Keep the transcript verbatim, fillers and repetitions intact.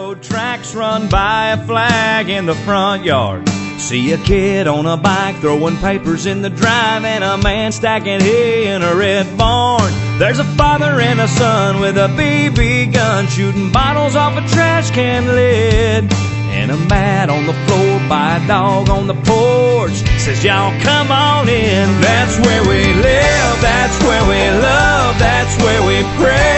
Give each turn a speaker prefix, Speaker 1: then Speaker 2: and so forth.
Speaker 1: Railroad tracks run by a flag in the front yard. See a kid on a bike throwing papers in the drive, and a man stacking hay in a red barn. There's a father and a son with a B B gun shooting bottles off a trash can lid. And a mat on the floor by a dog on the porch says, y'all come on in. That's where we live, that's where we love, that's where we pray.